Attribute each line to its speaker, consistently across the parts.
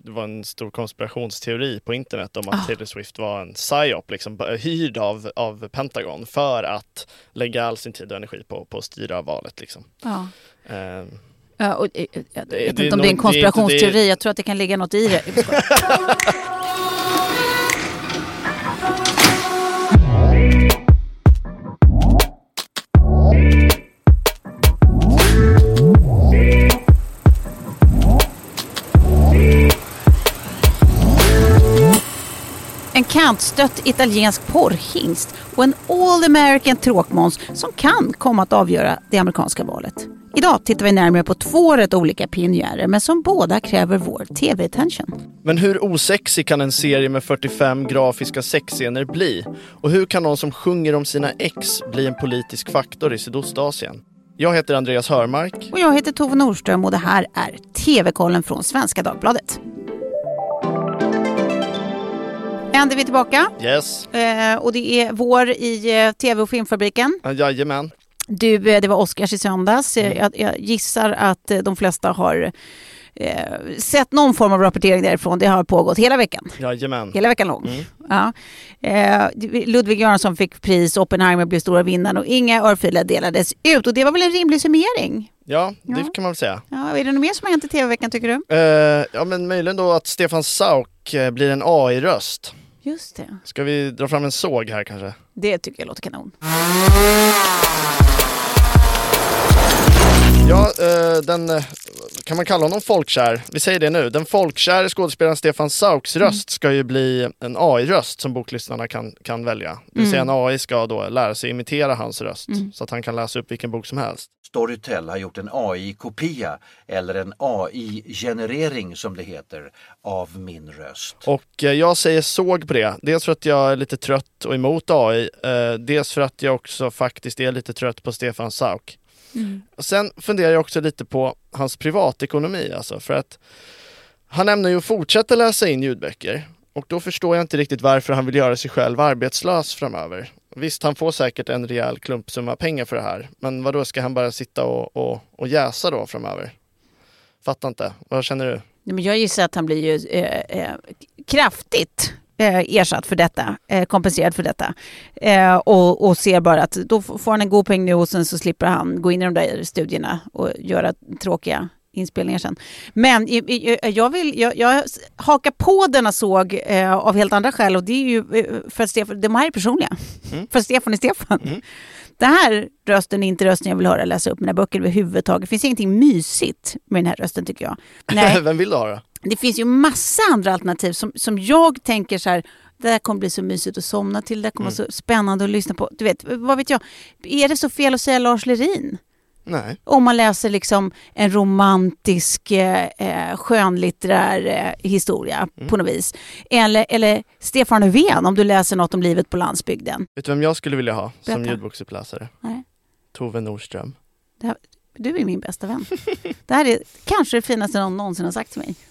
Speaker 1: det var en stor konspirationsteori på internet om att Taylor Swift var en psyop, liksom, hyrd av Pentagon för att lägga all sin tid och energi på att styra valet. Liksom.
Speaker 2: Ja. Jag vet inte om det är en konspirationsteori. Jag tror att det kan ligga något i det. En kantstött italiensk porrhingst och en all-American tråkmåns som kan komma att avgöra det amerikanska valet. Idag tittar vi närmare på 2 rätt olika pionjärer, men som båda kräver vår tv-attention.
Speaker 1: Men hur osexig kan en serie med 45 grafiska sexscener bli? Och hur kan någon som sjunger om sina ex bli en politisk faktor i Sydostasien? Jag heter Andreas Hörmark.
Speaker 2: Och jag heter Tove Nordström och det här är TV-kollen från Svenska Dagbladet. Ändå är vi tillbaka.
Speaker 1: Yes.
Speaker 2: Och det är vår i tv- och filmfabriken.
Speaker 1: Jajamän.
Speaker 2: Det var Oscars i söndags. Jag gissar att de flesta har sett någon form av rapportering därifrån. Det har pågått hela veckan.
Speaker 1: Jajamän.
Speaker 2: Hela veckan lång. Ja. Ludvig Göransson fick pris, Oppenheimer blev stora vinnaren och inga örfiler delades ut. Och det var väl en rimlig summering?
Speaker 1: Ja, det kan man väl säga.
Speaker 2: Ja, är det något mer som har hänt i tv-veckan tycker du?
Speaker 1: Ja, men möjligen då att Stefan Sauk blir en AI-röst.
Speaker 2: Just det.
Speaker 1: Ska vi dra fram en såg här kanske?
Speaker 2: Det tycker jag låter kanon.
Speaker 1: Ja, kan man kalla honom folkkär? Vi säger det nu. Den folkkär skådespelaren Stefan Sauks röst ska ju bli en AI-röst som boklyssnarna kan välja. Det vill säga en AI ska då lära sig imitera hans röst så att han kan läsa upp vilken bok som helst.
Speaker 3: Storytel har gjort en AI-kopia eller en AI-generering som det heter av min röst.
Speaker 1: Och jag säger såg på det. Dels för att jag är lite trött och emot AI. Dels för att jag också faktiskt är lite trött på Stefan Sauk. Och sen funderar jag också lite på hans privatekonomi. Alltså, för att han ämnar ju fortsätta läsa in ljudböcker. Och då förstår jag inte riktigt varför han vill göra sig själv arbetslös framöver. Visst, han får säkert en rejäl klumpsumma pengar för det här. Men vad då ska han bara sitta och jäsa då framöver? Fattar inte. Vad känner du?
Speaker 2: Men jag gissar att han blir ju kraftigt ersatt för detta, kompenserad för detta. Och ser bara att då får han en god peng nu och sen så slipper han gå in i de där studierna och göra tråkiga inspelningar sen. Men jag hakar på denna såg av helt andra skäl och det är ju för att Stefan, de här är personliga. För Stefan är Stefan. Det här rösten är inte rösten jag vill höra läsa upp mina böcker överhuvudtaget. Det finns ingenting mysigt med den här rösten tycker jag. Nej.
Speaker 1: Vem vill du ha då? Det
Speaker 2: finns ju massa andra alternativ som jag tänker så här, det här kommer bli så mysigt att somna till, det kommer vara så spännande att lyssna på. Du vet, vad vet jag? Är det så fel att säga Lars Lerin?
Speaker 1: Nej.
Speaker 2: Om man läser liksom en romantisk skönlitterär historia på något vis. Eller Stefan Löfven om du läser något om livet på landsbygden.
Speaker 1: Vet du vem jag skulle vilja ha som ljudboksuppläsare?
Speaker 2: Nej.
Speaker 1: Tove Nordström.
Speaker 2: Du är min bästa vän. Det här är kanske det finaste någon någonsin har sagt till mig.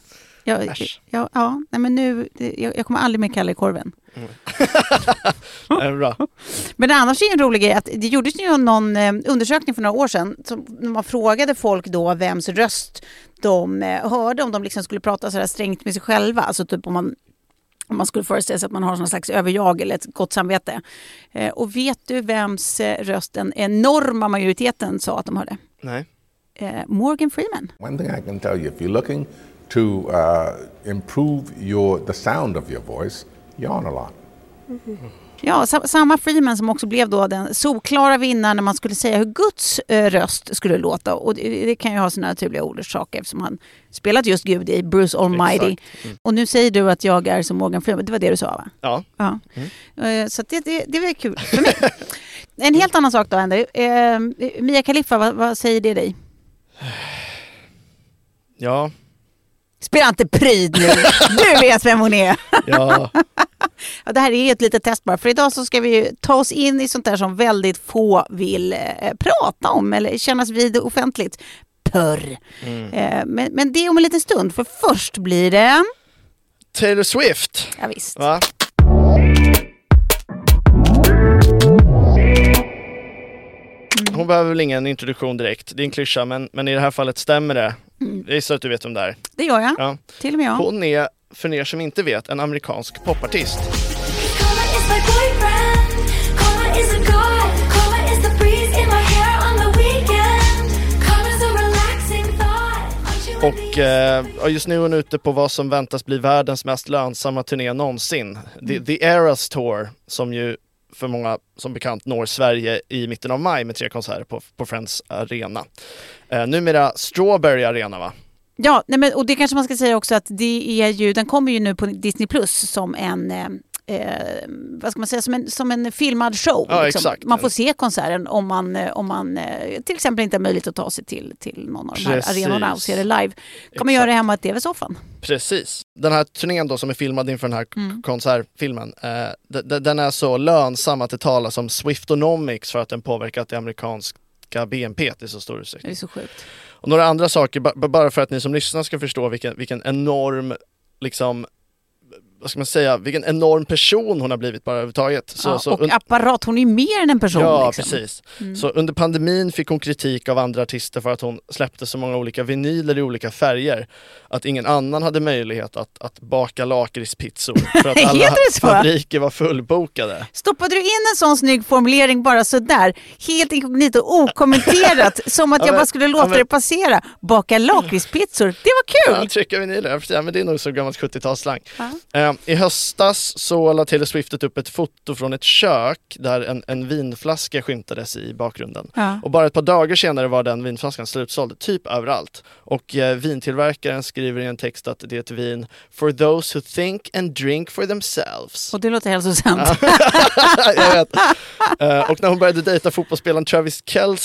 Speaker 2: Jag kommer aldrig mer kalla dig korven.
Speaker 1: Det är bra.
Speaker 2: Men annars är en rolig grej att det gjordes ju någon undersökning för några år sedan som man frågade folk då vems röst de hörde om de liksom skulle prata så här strängt med sig själva. Alltså typ om man skulle föreställa sig att man har någon slags överjag eller ett gott samvete. Och vet du vems röst den enorma majoriteten sa att de hörde?
Speaker 1: Nej.
Speaker 2: Morgan Freeman.
Speaker 4: One thing I can tell you, if you're looking to improve the sound of your voice, yawn a lot.
Speaker 2: Ja, samma Freeman som också blev då den solklara vinnaren när man skulle säga hur Guds röst skulle låta. Och det kan ju ha sina naturliga orsaker eftersom han spelat just Gud i Bruce Almighty. Och nu säger du att jag är som Morgan Freeman. Det var det du sa, va?
Speaker 1: Ja.
Speaker 2: Så det var kul för mig. En helt annan sak då, Andy. Mia Khalifa, vad säger det dig?
Speaker 1: Ja.
Speaker 2: Spela inte pryd nu. Du vet vem hon är.
Speaker 1: Ja.
Speaker 2: Ja, det här är ett litet test bara. För idag så ska vi ta oss in i sånt där som väldigt få vill prata om eller kännas vid offentligt. Pörr. Men det är om en liten stund. För först blir det...
Speaker 1: Taylor Swift.
Speaker 2: Ja, visst.
Speaker 1: Va? Hon behöver väl ingen introduktion direkt. Det är en klyscha, men i det här fallet stämmer det. Jag gissar att du vet om det är.
Speaker 2: Det gör jag.
Speaker 1: Ja.
Speaker 2: Till och med jag.
Speaker 1: Hon är, för er som inte vet, en amerikansk popartist. Och just nu är hon ute på vad som väntas bli världens mest lönsamma turné någonsin. The Eras Tour, som ju för många som bekant når Sverige i mitten av maj med 3 konserter på Friends Arena. Numera Strawberry Arena, va?
Speaker 2: Ja, nej men, och det kanske man ska säga också att det är ju, den kommer ju nu på Disney Plus som en vad ska man säga, som en filmad show.
Speaker 1: Ja,
Speaker 2: liksom.
Speaker 1: exakt.
Speaker 2: Man får se konserten om man till exempel inte har möjlighet att ta sig till någon av de här arenorna och se det live. Kan man göra det hemma i TV-soffan?
Speaker 1: Precis. Den här turnén då som är filmad inför den här konsertfilmen, den är så lönsam att det talas om Swiftonomics för att den påverkat det amerikanska BNP i så stor utsträckning.
Speaker 2: Det är så sjukt.
Speaker 1: Och några andra saker, bara för att ni som lyssnar ska förstå vilken enorm, liksom, vad ska man säga, vilken enorm person hon har blivit bara överhuvudtaget.
Speaker 2: Och apparat, hon är ju mer än en person.
Speaker 1: Ja,
Speaker 2: liksom.
Speaker 1: Precis. Så under pandemin fick hon kritik av andra artister för att hon släppte så många olika vinyler i olika färger att ingen annan hade möjlighet att baka lakritspizzor för att alla fabriker var fullbokade.
Speaker 2: Stoppade du in en sån snygg formulering bara så där, helt inkognito, okommenterat, som att jag bara skulle låta det passera? Baka lakritspizzor, det var kul!
Speaker 1: Ja, trycka vinyler, men det är nog så gammalt 70-talsslang. I höstas så la Taylor Swift upp ett foto från ett kök där en vinflaska skymtades i bakgrunden. Och bara ett par dagar senare var den vinflaskan slutsåld typ överallt. Och vintillverkaren skriver i en text att det är ett vin for those who think and drink for themselves.
Speaker 2: Och det låter hälsosamt.
Speaker 1: Jag vet. Och när hon började dejta fotbollsspelaren Travis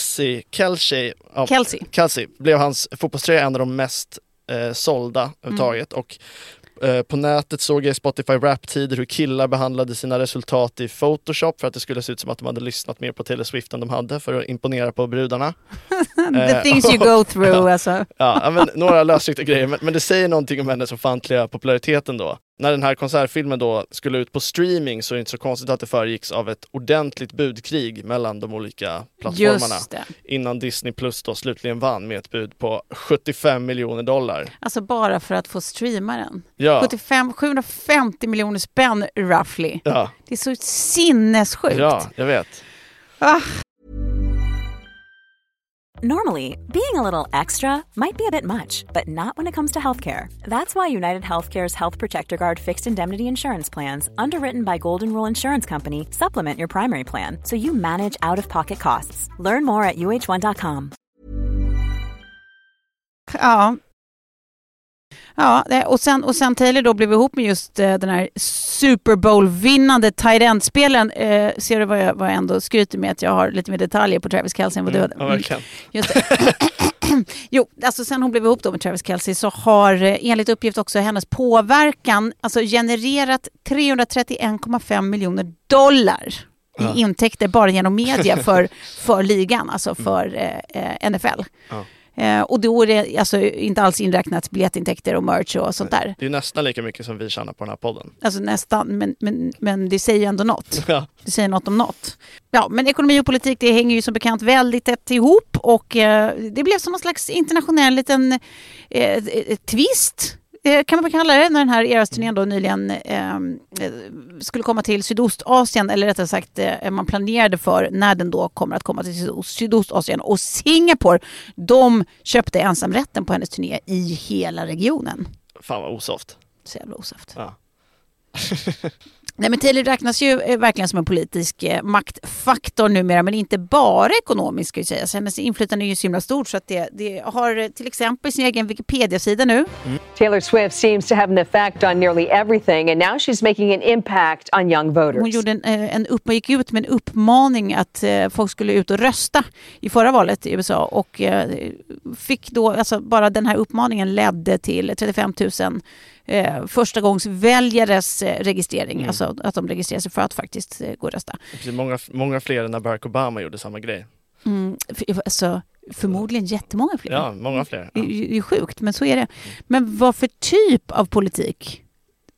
Speaker 1: Kelce blev hans fotbollströja en av de mest sålda överhuvudtaget. Och på nätet såg jag i Spotify Rap-tider hur killar behandlade sina resultat i Photoshop för att det skulle se ut som att de hade lyssnat mer på Taylor Swift än de hade för att imponera på brudarna.
Speaker 2: The things you go through, alltså.
Speaker 1: Ja, men några lösryckta grejer, men det säger någonting om hennes ofantliga populariteten då. När den här konsertfilmen då skulle ut på streaming så är det inte så konstigt att det föregicks av ett ordentligt budkrig mellan de olika plattformarna. Innan Disney Plus då slutligen vann med ett bud på $75 miljoner.
Speaker 2: Alltså bara för att få streama den.
Speaker 1: Ja.
Speaker 2: 750 miljoner spänn roughly.
Speaker 1: Ja.
Speaker 2: Det är så sinnessjukt.
Speaker 1: Ja, jag vet.
Speaker 5: Normally, being a little extra might be a bit much, but not when it comes to healthcare. That's why United Healthcare's Health Protector Guard fixed indemnity insurance plans, underwritten by Golden Rule Insurance Company, supplement your primary plan so you manage out-of-pocket costs. Learn more at uh1.com.
Speaker 2: Ja, och sen Taylor då blev ihop med just den här Super Bowl-vinnande tight end-spelen. Ser du vad jag ändå skryter med att jag har lite mer detaljer på Travis Kelce än vad du hade?
Speaker 1: Ja, verkligen.
Speaker 2: Just det. Jo, alltså sen hon blev ihop då med Travis Kelce så har enligt uppgift också hennes påverkan alltså genererat $331,5 miljoner i intäkter bara genom media för ligan, alltså för NFL. Och då är det alltså inte alls inräknat biljettintäkter och merch och sånt där.
Speaker 1: Det är nästan lika mycket som vi tjänar på den här podden.
Speaker 2: Alltså nästan, men det säger ju ändå något.
Speaker 1: Ja.
Speaker 2: Det säger något om något. Ja, men ekonomi och politik, det hänger ju som bekant väldigt tätt ihop och det blev som någon slags internationell liten twist. Kan man väl kalla det, när den här Eras-turnén då nyligen skulle komma till Sydostasien, eller rättare sagt man planerade för när den då kommer att komma till Sydostasien, och Singapore, de köpte ensamrätten på hennes turné i hela regionen.
Speaker 1: Fan vad osoft.
Speaker 2: Så jävla osoft.
Speaker 1: Ja.
Speaker 2: Nej, men Taylor räknas ju verkligen som en politisk maktfaktor numera, men inte bara ekonomisk, ska jag säga. Hennes inflytande är ju så himla stort så att det har till exempel sin egen Wikipedia-sida nu.
Speaker 6: Taylor Swift seems to have an effect on nearly everything and now she's making an impact on young voters.
Speaker 2: Hon gjorde gick ut med en uppmaning att folk skulle ut och rösta i förra valet i USA, och fick då, alltså bara den här uppmaningen ledde till 35 000 första gångs väljares registrering, alltså att de registrerar sig för att faktiskt gå och rösta.
Speaker 1: Många fler än när Barack Obama gjorde samma grej.
Speaker 2: Alltså förmodligen jättemånga fler.
Speaker 1: Ja, många fler. Ja.
Speaker 2: Det är sjukt, men så är det. Men vad för typ av politik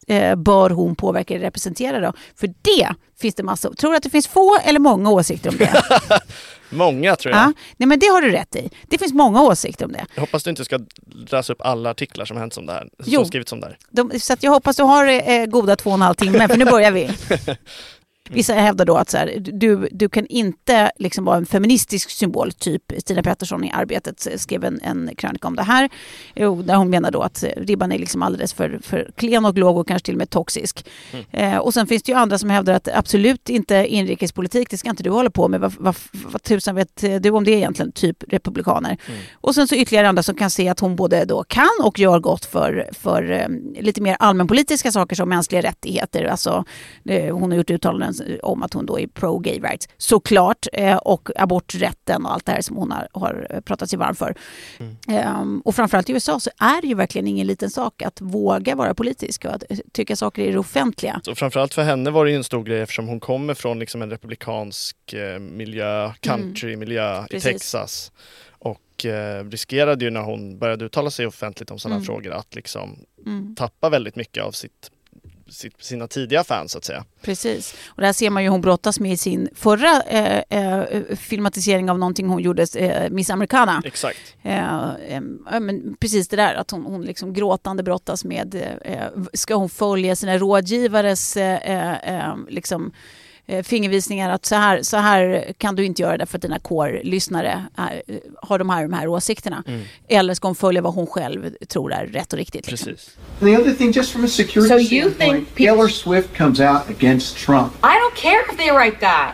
Speaker 2: bör hon påverka eller representera då? För det finns det massor. Tror du att det finns få eller många åsikter om det?
Speaker 1: Många tror jag.
Speaker 2: Ja, nej, men det har du rätt i. Det finns många åsikter om det.
Speaker 1: Jag hoppas du inte ska läsa upp alla artiklar som hänt om det här. Som skrivits om det här.
Speaker 2: Så att jag hoppas du har goda 2,5 timmar, för nu börjar vi. Vissa hävdar då att så här, du kan inte liksom vara en feministisk symbol, typ Stina Pettersson i Arbetet skrev en krönika om det här, där hon menar då att ribban är liksom alldeles för klen och låg och kanske till och med toxisk. Och sen finns det ju andra som hävdar att absolut inte inrikespolitik, det ska inte du hålla på med, vad tusan vet du om det egentligen, typ republikaner. Och sen så ytterligare andra som kan se att hon både då kan och gör gott för lite mer allmänpolitiska saker som mänskliga rättigheter, alltså hon har gjort uttalanden om att hon då är pro-gay rights, såklart, och aborträtten och allt det här som hon har pratat sig varm för. Och framförallt i USA så är det ju verkligen ingen liten sak att våga vara politisk och att tycka saker är det offentliga.
Speaker 1: Så framförallt för henne var det ju en stor grej eftersom hon kommer från liksom en republikansk miljö, country-miljö i Texas. Och riskerade ju när hon började uttala sig offentligt om sådana frågor att liksom tappa väldigt mycket av sina tidiga fans, så att säga.
Speaker 2: Precis. Och där ser man ju hon brottas med i sin förra filmatisering av någonting hon gjorde, Miss Americana.
Speaker 1: Exakt.
Speaker 2: Men precis det där, att hon liksom gråtande brottas med ska hon följa sina rådgivares liksom fingervisningar att så här kan du inte göra det för att dina core-lyssnare har de här åsikterna. Eller ska hon följa vad hon själv tror är rätt och riktigt.
Speaker 1: Precis.
Speaker 2: Liksom.
Speaker 7: The other thing, just from a security standpoint, Taylor Swift comes out against Trump.
Speaker 8: I don't care if they write that.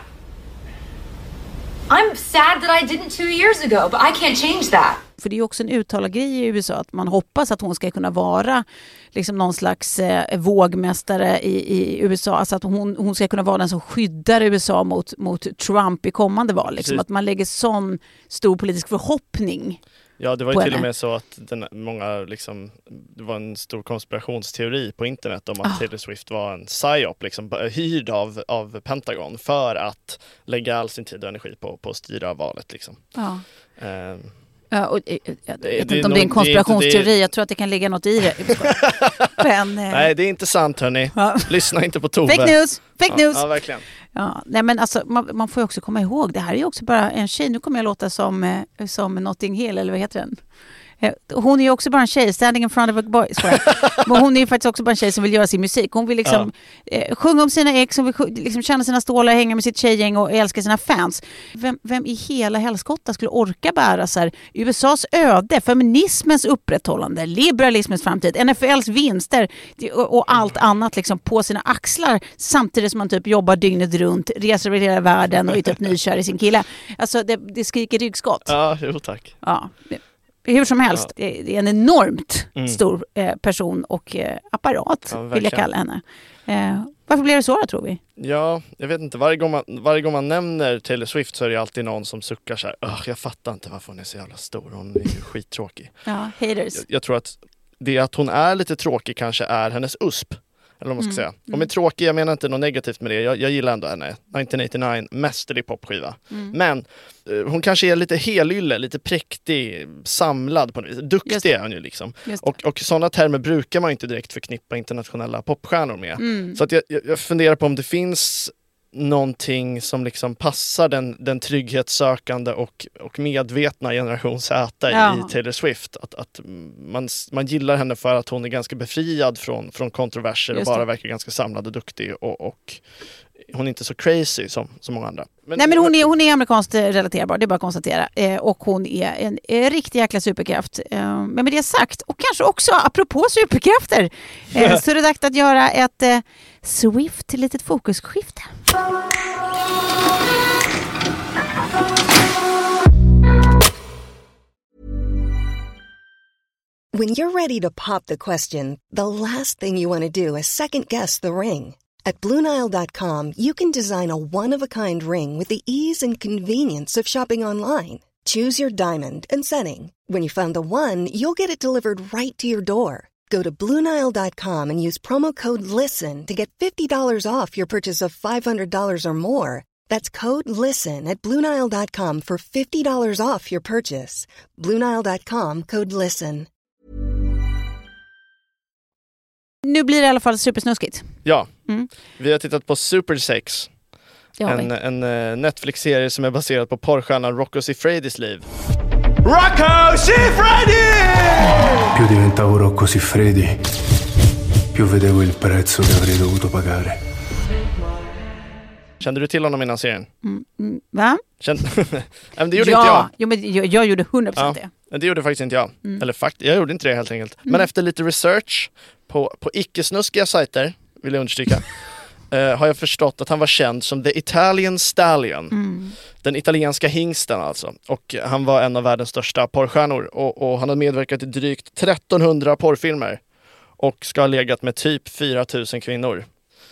Speaker 8: I'm sad that I didn't 2 years ago, but I can't change that.
Speaker 2: För det är ju också en uttalargrej i USA att man hoppas att hon ska kunna vara liksom någon slags vågmästare i USA. Alltså att hon ska kunna vara den som skyddar USA mot Trump i kommande val. Liksom. Att man lägger sån stor politisk förhoppning. Ja, det var ju till och med så att det var en stor konspirationsteori på internet om att Taylor Swift var en psyop, liksom, hyrd av Pentagon för att lägga all sin tid och energi på att styra valet. Liksom. Ja. Och, jag vet inte om det är en konspirationsteori, jag tror att det kan ligga något i det. Men,
Speaker 1: nej, det är inte sant, hörni. Ja. Lyssna inte på Tove.
Speaker 2: Fake news!
Speaker 1: Ja, verkligen.
Speaker 2: Ja, nej, men alltså, man får ju också komma ihåg, det här är ju också bara en tjej. Nu kommer jag låta som Notting Hill, eller vad heter den? Hon är ju också bara en tjej, standing in front of a boy. Men hon är ju faktiskt också bara en tjej som vill göra sin musik. Hon vill liksom sjunga om sina ex, hon vill liksom känna sina stålar, hänga med sitt tjejgäng och älska sina fans. Vem i hela helskotta skulle orka bära så här USAs öde, feminismens upprätthållande, liberalismens framtid, NFLs vinster och allt annat liksom på sina axlar, samtidigt som man typ jobbar dygnet runt, reser över hela världen och är typ nykär i sin kille. Alltså det skriker ryggskott.
Speaker 1: Ja, jo tack.
Speaker 2: Ja, hur som helst, det är en enormt stor person och apparat, vill jag kalla henne. Varför blir det så då, tror vi?
Speaker 1: Ja, jag vet inte. Varje gång man nämner Taylor Swift så är det alltid någon som suckar så här. Jag fattar inte varför hon är så jävla stor. Hon är ju skittråkig.
Speaker 2: Ja, haters.
Speaker 1: Jag tror att det att hon är lite tråkig kanske är hennes USP. Eller vad man ska säga. Om är tråkig, jag menar inte något negativt med det. Jag gillar ändå henne. 1989, mästerlig popskiva. Men hon kanske är lite helylle, lite präktig, samlad på något vis. Duktig är hon ju liksom. Och sådana termer brukar man inte direkt förknippa internationella popstjärnor med. Så att jag funderar på om det finns någonting som liksom passar den trygghetssökande och medvetna generation Z i Taylor Swift. Att man gillar henne för att hon är ganska befriad från kontroverser och bara verkar ganska samlad och duktig och hon är inte så crazy som många andra.
Speaker 2: Men hon är amerikanskt relaterbar, det är bara att konstatera. Och hon är en riktig jäkla superkraft. Men med det sagt, och kanske också apropå superkrafter, så är det dags att göra ett Swift till litet fokusskifte.
Speaker 9: When you're ready to pop the question, the last thing you want to do is second guess the ring. At BlueNile.com, you can design a one-of-a-kind ring with the ease and convenience of shopping online. Choose your diamond and setting. When you find the one, you'll get it delivered right to your door. Go to BlueNile.com and use promo code LISTEN to get $50 off your purchase of $500 or more. That's code LISTEN at BlueNile.com for $50 off your purchase. BlueNile.com, code LISTEN.
Speaker 2: Nu blir det i alla fall supersnuskigt.
Speaker 1: Ja, vi har tittat på Super Sex. En Netflix-serie som är baserad på porrstjärnan Rocco Siffredis liv.
Speaker 10: Rocco Siffredi! Più diventavo Rocco Siffredi, più vedevo il prezzo che avrei dovuto pagare.
Speaker 1: Kände du till honom innan serien?
Speaker 2: Va?
Speaker 1: Men det gjorde inte jag.
Speaker 2: Jo, men jag gjorde 100% det.
Speaker 1: Men det gjorde faktiskt inte jag. Eller jag gjorde inte det helt enkelt. Men efter lite research på icke-snuskiga sajter, vill jag understryka, har jag förstått att han var känd som The Italian Stallion. Den italienska hingsten alltså. Och han var en av världens största porrstjärnor. Och han har medverkat i drygt 1300 porrfilmer. Och ska ha legat med typ 4000 kvinnor.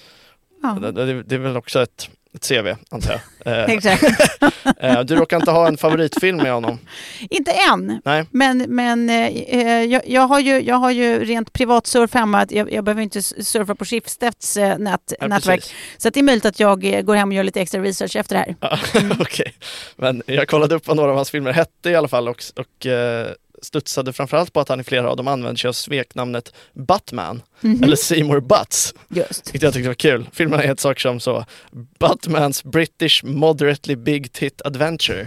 Speaker 1: Ja. Det är väl också ett CV, antar jag.
Speaker 2: Exakt.
Speaker 1: Du råkar inte ha en favoritfilm med honom?
Speaker 2: Inte än.
Speaker 1: Nej.
Speaker 2: Men jag har ju rent privat surf hemma. Jag behöver inte surfa på Schibsteds nätverk. Så det är möjligt att jag går hem och gör lite extra research efter det här.
Speaker 1: Okej. Men jag kollade upp vad några av hans filmer hette i alla fall och studsade framförallt på att han i flera av dem använde sig av sveknamnet Buttman eller Seymour Butts.
Speaker 2: Just.
Speaker 1: Vilket jag tyckte var kul. Filmerna heter saker som så Buttmans British Moderately Big Tit Adventure.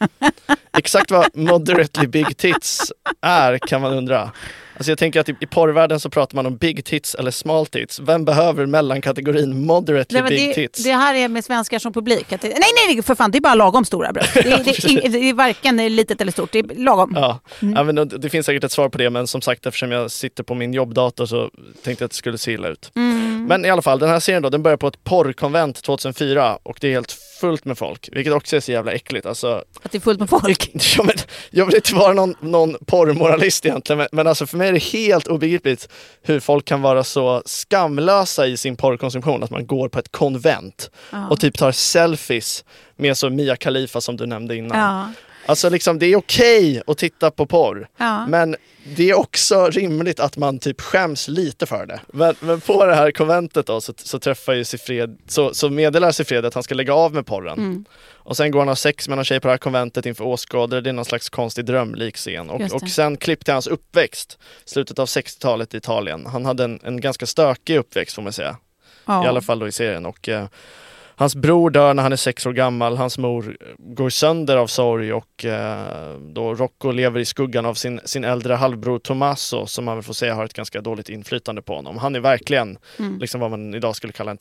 Speaker 1: Exakt vad Moderately Big Tits är kan man undra. Alltså jag tänker att i porrvärlden så pratar man om big tits eller small tits. Vem behöver mellankategorin moderately big tits?
Speaker 2: Det här är med svenskar som publik. Att nej, för fan, det är bara lagom stora bröst. Det är varken litet eller stort, det är lagom.
Speaker 1: Ja, men det finns säkert ett svar på det, men som sagt, eftersom jag sitter på min jobbdator så tänkte jag att det skulle se illa ut. Men i alla fall, den här serien då, den börjar på ett porrkonvent 2004 och det är helt fullt med folk, vilket också är så jävla äckligt. Alltså,
Speaker 2: att det är fullt med folk?
Speaker 1: Ja, men jag vill inte vara någon porrmoralist egentligen, men alltså för mig är det helt obegripligt hur folk kan vara så skamlösa i sin porrkonsumtion att man går på ett konvent och typ tar selfies med så Mia Khalifa som du nämnde innan. Ja. Alltså liksom, det är okej att titta på porr, men det är också rimligt att man typ skäms lite för det. Men på det här konventet då så träffar ju Siffred, så meddelar Siffred att han ska lägga av med porren. Och sen går han och har sex med någon tjej på det här konventet inför åskådare. Det är någon slags konstig drömlik scen. Och sen klipp till hans uppväxt, slutet av 60-talet i Italien. Han hade en ganska stökig uppväxt får man säga. I alla fall då i serien. Och hans bror dör när han är 6 år gammal. Hans mor går sönder av sorg och då Rocco lever i skuggan av sin äldre halvbror Tommaso, som man väl får säga har ett ganska dåligt inflytande på honom. Han är verkligen liksom vad man idag skulle kalla en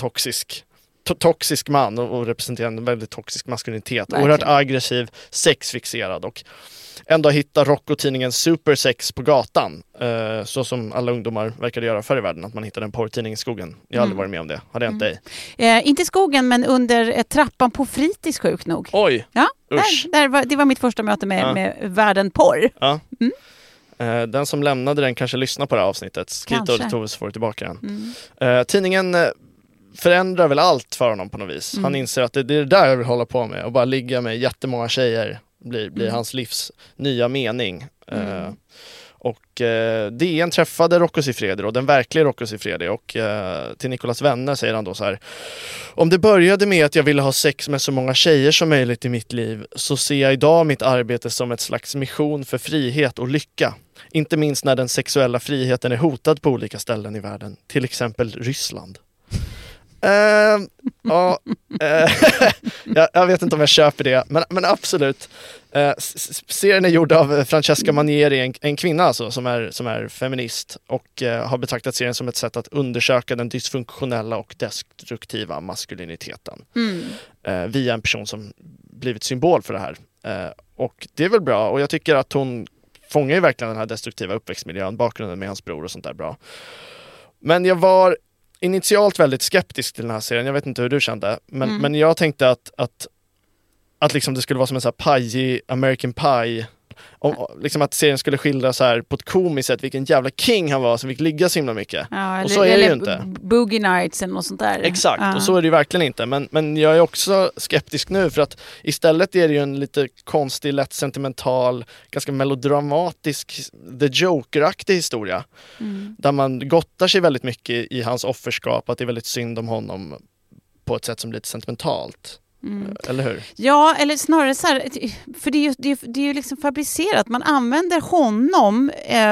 Speaker 1: toxisk man och representerar en väldigt toxisk maskulinitet. Oerhört aggressiv, sexfixerad och ändå hittar Rocco-tidningen Super Sex på gatan. Så som alla ungdomar verkar göra förr i världen, att man hittar en porrtidning i skogen. Jag har aldrig varit med om det. Hade jag inte dig?
Speaker 2: Inte i skogen, men under trappan på fritids, sjukt nog.
Speaker 1: Oj!
Speaker 2: Ja, det var mitt första möte med världen porr.
Speaker 1: Ja. Den som lämnade den kanske lyssnar på det här avsnittet. Skriv till Tove så får du tillbaka den. Tidningen förändrar väl allt för honom på något vis. Han inser att det är det där jag vill hålla på med och bara ligga med jättemånga tjejer blir hans livs nya mening. DN träffade Rocco Siffredi och den verkliga Rocco Siffredi och till Nicolas vänner säger han då så här: om det började med att jag ville ha sex med så många tjejer som möjligt i mitt liv, så ser jag idag mitt arbete som ett slags mission för frihet och lycka. Inte minst när den sexuella friheten är hotad på olika ställen i världen, till exempel Ryssland. Jag vet inte om jag köper det, men absolut. Serien är gjord av Francesca Manieri, en kvinna alltså, som är feminist och har betraktat serien som ett sätt att undersöka den dysfunktionella och destruktiva maskuliniteten via en person som blivit symbol för det här. Och det är väl bra, och jag tycker att hon fångar ju verkligen den här destruktiva uppväxtmiljön, bakgrunden med hans bror och sånt där bra. Men jag var initialt väldigt skeptisk till den här serien. Jag vet inte hur du kände, men jag tänkte att liksom det skulle vara som en så här pajig American Pie, liksom att serien skulle skildra så här på ett komiskt sätt vilken jävla king han var som fick ligga så himla mycket. Och så är det ju inte.
Speaker 2: Boogie Nights eller något sånt där.
Speaker 1: Exakt, och så är det ju verkligen inte. Men jag är också skeptisk nu, för att istället är det ju en lite konstig, lätt sentimental, ganska melodramatisk The Joker-aktig historia. Där man gottar sig väldigt mycket i hans offerskap, att det är väldigt synd om honom på ett sätt som blir lite sentimentalt. Eller hur?
Speaker 2: Ja, eller snarare så här, för det är ju liksom fabricerat. Man använder honom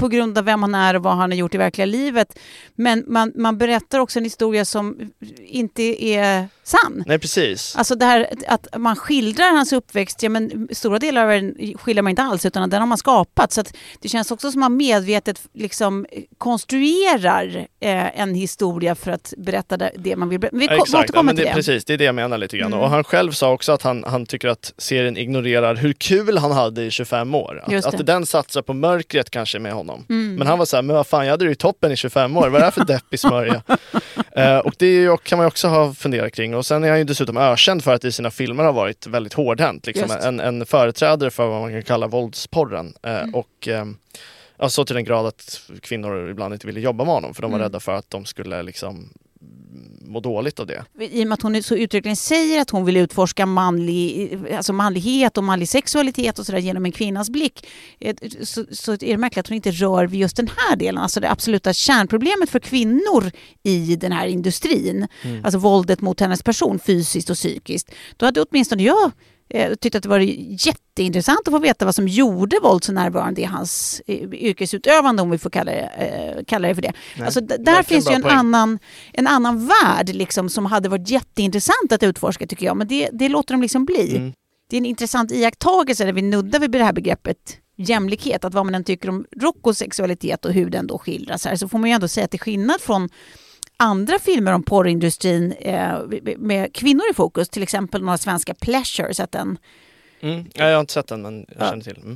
Speaker 2: på grund av vem han är och vad han har gjort i verkliga livet. Men man berättar också en historia som inte är sann.
Speaker 1: Nej, precis.
Speaker 2: Alltså det här att man skildrar hans uppväxt, men stora delar av den skildrar man inte alls, utan den har man skapat. Så att det känns också som att man medvetet liksom konstruerar en historia för att berätta det man vill berätta. Vi återkommer till det.
Speaker 1: Precis, det är det jag menar lite grann. Och han själv sa också att han tycker att serien ignorerar hur kul han hade i 25 år. Att den satsar på mörkret kanske med honom. Men han var så här, men vad fan, jag hade ju toppen i 25 år. Vad är det här för deppig smörja? Och det kan man ju också ha funderat kring. Och sen är han ju dessutom ökänd för att i sina filmer har varit väldigt hårdhänt. Liksom en företrädare för vad man kan kalla våldsporren. Och så till den grad att kvinnor ibland inte ville jobba med honom för de var rädda för att de skulle liksom må dåligt av det.
Speaker 2: I och med att hon så uttryckligen säger att hon vill utforska manlighet och manlig sexualitet och sådär genom en kvinnas blick, så är det märkligt att hon inte rör vid just den här delen, alltså det absoluta kärnproblemet för kvinnor i den här industrin, alltså våldet mot hennes person fysiskt och psykiskt. Då hade åtminstone jag tyckte att det var jätteintressant att få veta vad som gjorde våld så närvarande i hans yrkesutövande, om vi får kalla det för det. Alltså, där finns ju en annan värld liksom, som hade varit jätteintressant att utforska, tycker jag. Men det låter de liksom bli. Det är en intressant iakttagelse där vi nuddar vid det här begreppet jämlikhet. Att vad man än tycker om Roccos sexualitet och hur den då skildras här, så får man ju ändå säga att till skillnad från andra filmer om porrindustrin med kvinnor i fokus, till exempel några svenska Pleasures, att den
Speaker 1: jag har inte sett den, men jag känner till.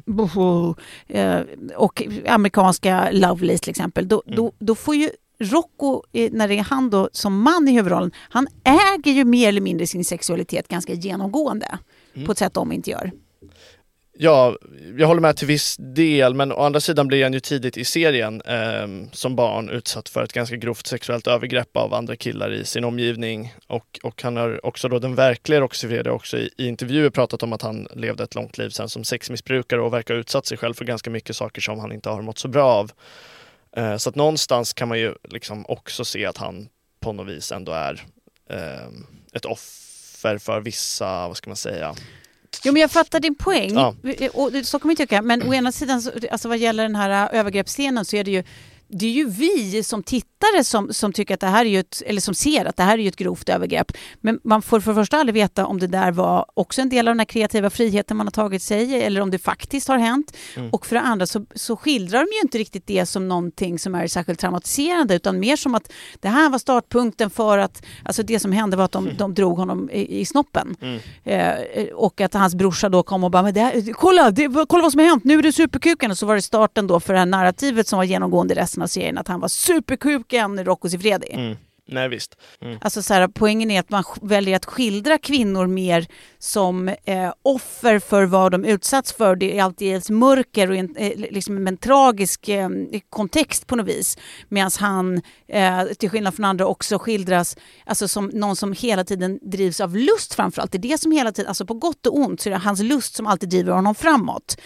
Speaker 2: Och amerikanska Lovelace till exempel. Då får ju Rocco, när det är han då som man i huvudrollen, han äger ju mer eller mindre sin sexualitet ganska genomgående på ett sätt de inte gör.
Speaker 1: Ja, jag håller med till viss del, men å andra sidan blir han ju tidigt i serien som barn utsatt för ett ganska grovt sexuellt övergrepp av andra killar i sin omgivning. Och han har också då den verkliga Roxy Frede också i intervjuer pratat om att han levde ett långt liv sen som sexmissbrukare och verkar utsatt sig själv för ganska mycket saker som han inte har mått så bra av. Så att någonstans kan man ju liksom också se att han på något vis ändå är ett offer för vissa, vad ska man säga...
Speaker 2: Jo, men jag fattar din poäng. Ja. Och så kan man tycka. Men å ena sidan, alltså vad gäller den här övergreppsscenen, så är det ju vi som tittare som tycker att det här är ju eller som ser att det här är ju ett grovt övergrepp. Men man får för första aldrig veta om det där var också en del av den här kreativa friheten man har tagit sig, eller om det faktiskt har hänt. Och för det andra så skildrar de ju inte riktigt det som någonting som är särskilt traumatiserande, utan mer som att det här var startpunkten för att, alltså det som hände var att de drog honom i snoppen. Och att hans brorsa då kom och bara, men kolla vad som har hänt, nu är det superkuken. Och så var det starten då för det här narrativet som var genomgående resten av serien, att han var superkuken Rocco Siffredi.
Speaker 1: Nej, visst.
Speaker 2: Alltså så här, poängen är att man väljer att skildra kvinnor mer som offer för vad de utsatts för. Det är alltid ett mörker och liksom en tragisk kontext på något vis. Medan han, till skillnad från andra, också skildras alltså som någon som hela tiden drivs av lust framförallt. Det är det som hela tiden, alltså på gott och ont, så är det hans lust som alltid driver honom framåt.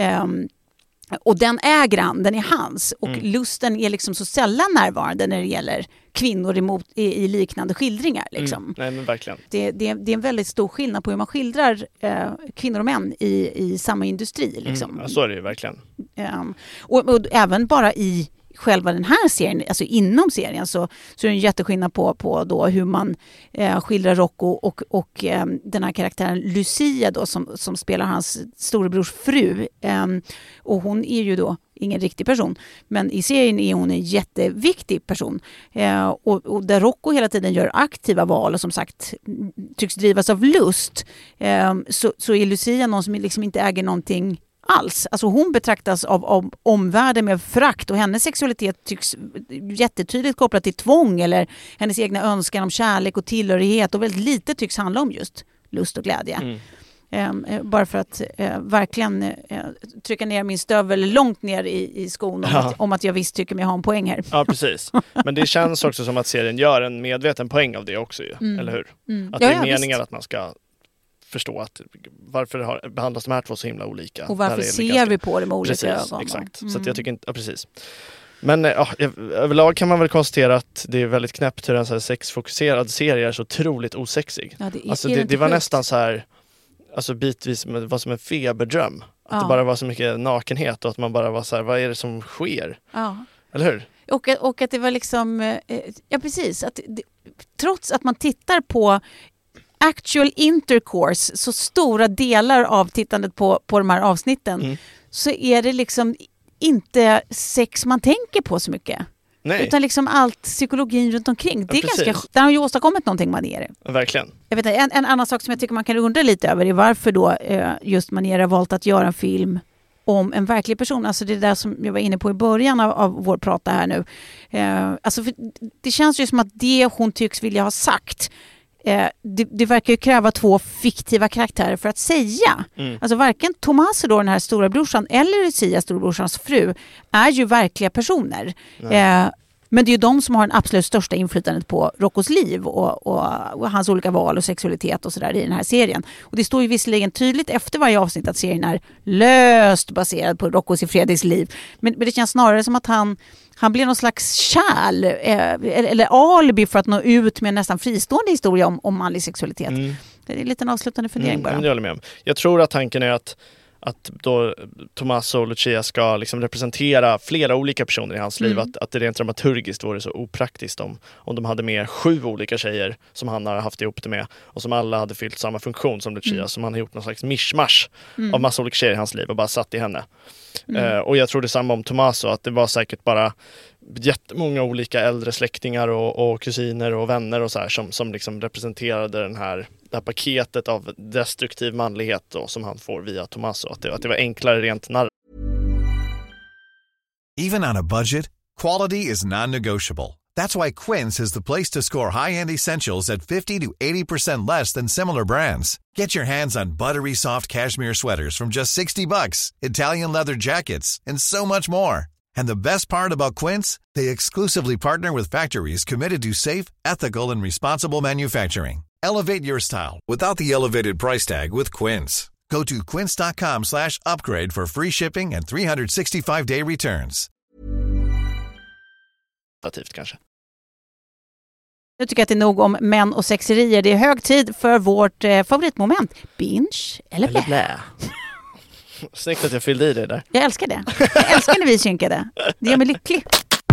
Speaker 2: Och den äger han, den är hans. Och lusten är liksom så sällan närvarande när det gäller kvinnor i liknande skildringar. Liksom.
Speaker 1: Nej, men verkligen.
Speaker 2: Det är en väldigt stor skillnad på hur man skildrar kvinnor och män i samma industri. Liksom.
Speaker 1: Ja, så är det ju verkligen.
Speaker 2: Och även bara i själva den här serien, alltså inom serien, så är det en jätteskillnad på då hur man skildrar Rocco och den här karaktären Lucia då, som spelar hans storebrors fru. Och hon är ju då ingen riktig person, men i serien är hon en jätteviktig person. Och där Rocco hela tiden gör aktiva val och som sagt tycks drivas av lust, så är Lucia någon som liksom inte äger någonting alls. Alltså hon betraktas av omvärlden med förakt, och hennes sexualitet tycks jättetydligt kopplad till tvång eller hennes egna önskan om kärlek och tillhörighet, och väldigt lite tycks handla om just lust och glädje. Bara för att verkligen trycka ner min stövel långt ner i skon om att jag visst tycker mig ha en poäng här.
Speaker 1: Ja, precis. Men det känns också som att serien gör en medveten poäng av det också ju, eller hur? Att det är meningen att man ska förstå att varför behandlas de här två så himla olika.
Speaker 2: Och varför ser vi på det med olika ögon.
Speaker 1: Exakt. Så att jag tycker inte, precis. Men överlag kan man väl konstatera att det är väldigt knäppt hur en så här sexfokuserad serie är så otroligt osexig.
Speaker 2: Ja,
Speaker 1: det var nästan så här, alltså bitvis med vad som en feberdröm. Att det bara var så mycket nakenhet och att man bara var så här, vad är det som sker?
Speaker 2: Ja.
Speaker 1: Eller hur?
Speaker 2: Och att det var liksom, ja precis, att trots att man tittar på actual intercourse, så stora delar av tittandet på de här avsnitten, så är det liksom inte sex man tänker på så mycket.
Speaker 1: Nej.
Speaker 2: Utan liksom allt psykologin runt omkring. Det är ganska, där har ju åstadkommit någonting Maniere.
Speaker 1: Verkligen.
Speaker 2: Jag vet inte, en annan sak som jag tycker man kan undra lite över är varför då just Maniere valt att göra en film om en verklig person. Alltså det där som jag var inne på i början av vår prata här nu. Alltså för det känns ju som att det hon tycks vilja ha sagt, det verkar ju kräva 2 fiktiva karaktärer för att säga. Alltså varken Tommaso då, den här stora brorsan, eller Lucia, storebrorsans fru, är ju verkliga personer. Men det är ju de som har den absolut största inflytandet på Roccos liv och hans olika val och sexualitet och sådär i den här serien. Och det står ju visserligen tydligt efter varje avsnitt att serien är löst baserad på Roccos i Fredriks liv. Men det känns snarare som att han blir någon slags kärl eller alibi för att nå ut med en nästan fristående historia om manlig sexualitet. Det är lite en avslutande fundering bara.
Speaker 1: Jag håller med om. Jag tror att tanken är att då Tommaso och Lucia ska liksom representera flera olika personer i hans liv. Att det rent dramaturgiskt vore så opraktiskt om de hade med 7 olika tjejer som han har haft ihop det med och som alla hade fyllt samma funktion som Lucia. Som han har gjort någon slags mishmash av massa olika tjejer i hans liv och bara satt i henne. Och jag tror det samma om Tommaso, att det var säkert bara jättemånga olika äldre släktingar och kusiner och vänner och så här som liksom representerade det här paketet av destruktiv manlighet då, som han får via Tommaso. Att det var enklare rent
Speaker 11: Even on a budget, quality is non-negotiable. That's why Quince is the place to score high-end essentials at 50 to 80% less than similar brands. Get your hands on buttery soft cashmere sweaters from just $60, Italian leather jackets, and so much more. And the best part about Quince, they exclusively partner with factories committed to safe, ethical, and responsible manufacturing. Elevate your style without the elevated price tag with Quince. Go to quince.com/upgrade for free shipping and 365-day returns.
Speaker 1: Kanske.
Speaker 2: Nu tycker jag att det är nog om män och sexerier. Det är hög tid för vårt favoritmoment. Binge eller blä.
Speaker 1: Snyggt att jag fyllde i det där.
Speaker 2: Jag älskar det. Jag älskar när vi synkade. Det gör mig lycklig.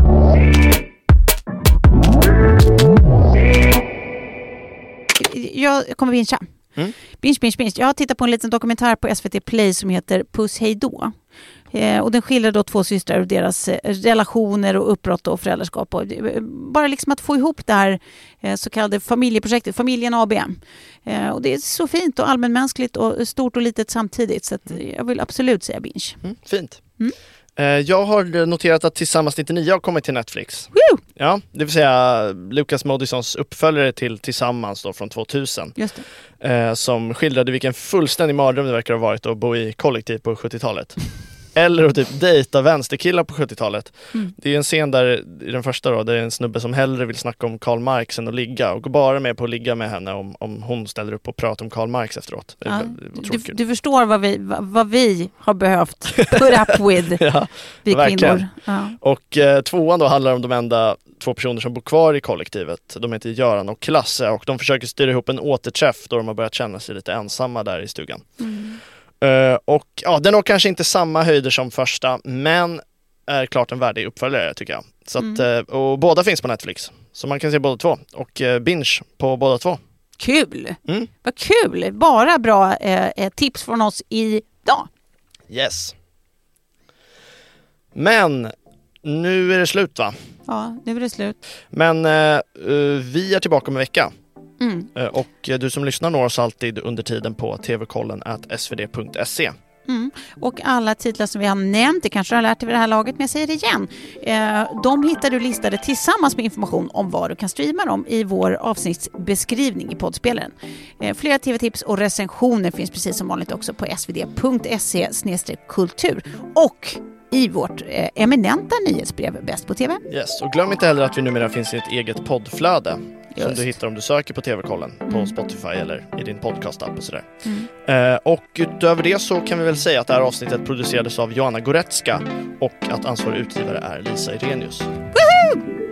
Speaker 2: Jag kommer bingea. Binge. Jag har tittat på en liten dokumentär på SVT Play som heter Puss hej då. Och den skildrar då 2 systrar och deras relationer och uppbrott och föräldraskap. Och bara liksom att få ihop det här så kallade familjeprojektet, Familjen AB. Och det är så fint och allmänmänskligt och stort och litet samtidigt. Så att jag vill absolut säga binge.
Speaker 1: Fint. Jag har noterat att Tillsammans 99 har kommit till Netflix.
Speaker 2: Woo!
Speaker 1: Ja, det vill säga Lukas Moodyssons uppföljare till Tillsammans då från 2000. Just det. Som skildrade vilken fullständig mardröm det verkar ha varit att bo i kollektiv på 70-talet. Eller att typ dejta vänsterkillar på 70-talet. Det är en scen där i den första då, där det är en snubbe som hellre vill snacka om Karl Marx än att ligga och går bara med på att ligga med henne om hon ställer upp och pratar om Karl Marx efteråt.
Speaker 2: Du förstår vad vi har behövt put up with vi kvinnor. Ja.
Speaker 1: Och 2:an då handlar om de enda 2 personer som bor kvar i kollektivet. De heter Göran och Klasse och de försöker styra ihop en återträff då de har börjat känna sig lite ensamma där i stugan. Och ja, den har kanske inte samma höjder som första, men är klart en värdig uppföljare tycker jag. Så att, och båda finns på Netflix, så man kan se båda 2 och binge på båda 2.
Speaker 2: Kul! Vad kul! Bara bra tips från oss idag.
Speaker 1: Yes. Men nu är det slut va?
Speaker 2: Ja, nu är det slut.
Speaker 1: Men vi är tillbaka om en vecka. Och du som lyssnar når oss alltid under tiden på tvkollen@svd.se.
Speaker 2: Och alla titlar som vi har nämnt, det kanske du har lärt dig vid det här laget, men jag säger det igen. De hittar du listade tillsammans med information om vad du kan streama dem i vår avsnittsbeskrivning i poddspelaren. Flera tv-tips och recensioner finns precis som vanligt också på svd.se/kultur och i vårt eminenta nyhetsbrev Bäst på TV.
Speaker 1: Yes, och glöm inte heller att vi numera finns i ett eget poddflöde som du hittar om du söker på TV-kollen på Spotify eller i din podcast-app och sådär. Och utöver det så kan vi väl säga att det här avsnittet producerades av Joanna Goretzka och att ansvarig utgivare är Lisa Irenius.
Speaker 2: Woohoo!